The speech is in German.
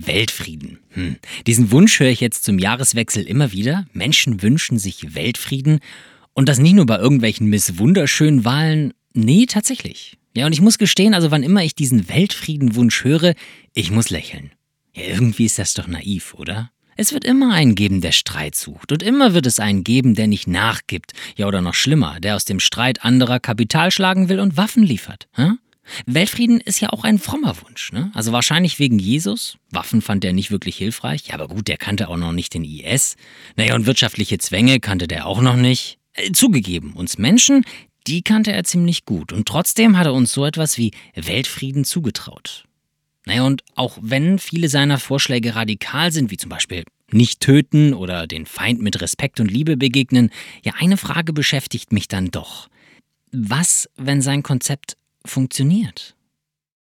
Weltfrieden. Diesen Wunsch höre ich jetzt zum Jahreswechsel immer wieder. Menschen wünschen sich Weltfrieden. Und das nicht nur bei irgendwelchen misswunderschönen Wahlen. Nee, tatsächlich. Ja, und ich muss gestehen, also wann immer ich diesen Weltfriedenwunsch höre, ich muss lächeln. Ja, irgendwie ist das doch naiv, oder? Es wird immer einen geben, der Streit sucht. Und immer wird es einen geben, der nicht nachgibt. Ja, oder noch schlimmer, der aus dem Streit anderer Kapital schlagen will und Waffen liefert. Weltfrieden ist ja auch ein frommer Wunsch, ne? Also wahrscheinlich wegen Jesus. Waffen fand er nicht wirklich hilfreich. Ja, aber gut, der kannte auch noch nicht den IS. Naja, und wirtschaftliche Zwänge kannte der auch noch nicht. Zugegeben, uns Menschen, die kannte er ziemlich gut. Und trotzdem hat er uns so etwas wie Weltfrieden zugetraut. Naja, und auch wenn viele seiner Vorschläge radikal sind, wie zum Beispiel nicht töten oder den Feind mit Respekt und Liebe begegnen, ja, eine Frage beschäftigt mich dann doch. Was, wenn sein Konzept funktioniert?